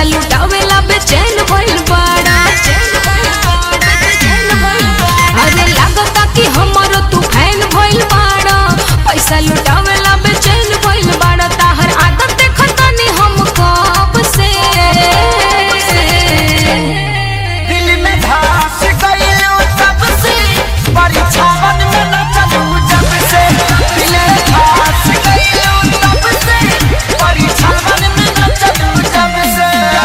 लुटावेला बेचैन भइल बाड़ा। अरे लागता कि हमरो तू फैन भइल बाड़ा। पैसा लुटावेला बेचैन भइल बाड़ा। ताहर आदत देखतानी हम कब से। दिल में धस गइलू तब से, परीक्षावन में न चलू जब से। दिल में धस गइलू तब से, परीक्षावन में न चलू जब से।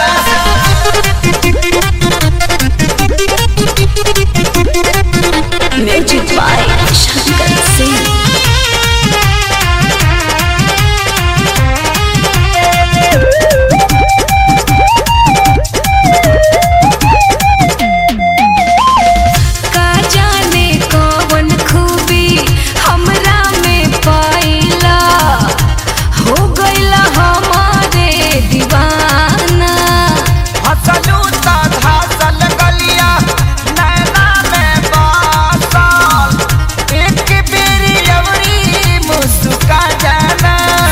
Music by Shankar Singh. का जाने कौन खूबी हमरा में पाइला, हो गइला हमारे दीवाना। हंसलू ता धसल गलिया, नैना में बासल। एक बेरी अवरी मुस्का जाना।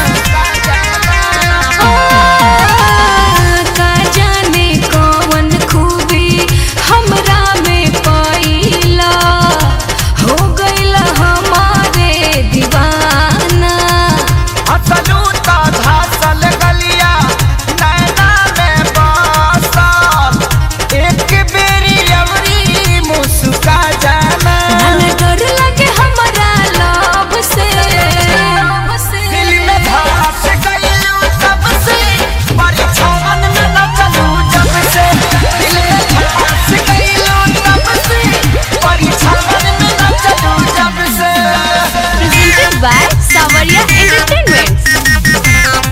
का जाने कौन खूबी हमरा में पाइला, हो गइला हमारे दीवाना। हंसलू ता धसल गलिया, नैना में बासल। एक बेरी अवरी मुस्का जाना। मन डर लगे हमरा लब से। दिल में धस गइलू तब से, परीक्षावन में न चलू जब से। दिल में धस गइलू तब से, परीक्षावन में न चलू जब से। Presented by Savaria Entertainment।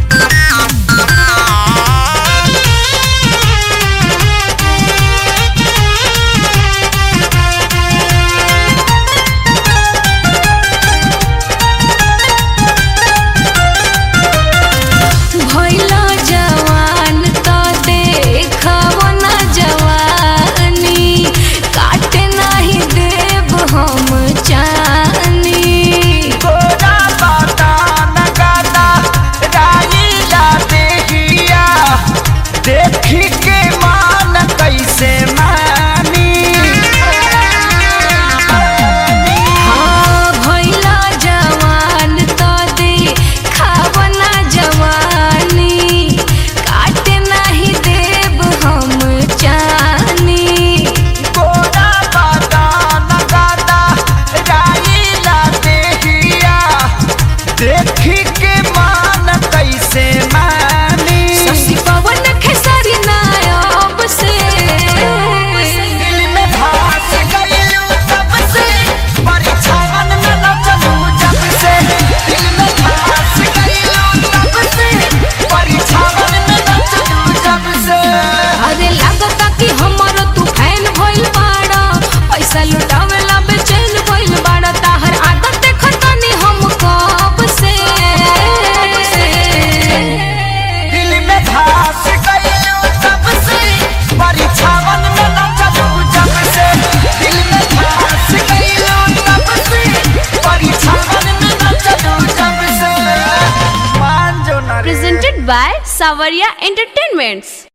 भइला जवान त देखब ना जवानी, काटे नाही देब हम चानी। गोरा बादान गादा, राईला देहिया, देखी के मान कैसे मानी। हाँ भइला जवान त देखब ना जवानी, काटे नाही देब हम चानी। गोरा बादान गादा, राईला देहिया, देखी के मान कैसे मानी। शशि पवन खेसारी नायब से। दिल में धस गइलू तब से, परीक्षावन में न चलू जब से। दिल में धस गइलू तब से, परीक्षावन में न चलू जब से। अरे लागता कि हमरो तू फैन भइल बाड़ा। पैसा लुटावेला बेचैन भइल बाड़ा। ताहर आदत देखतानी हम कब से। दिल में धस गइलू तब से, परीक्षावन में न चलू जब से। दिल में धस गइलू तब से, परीक्षावन में न चलू जब से। मान जो ना रे। Presented by Savaria Entertainments।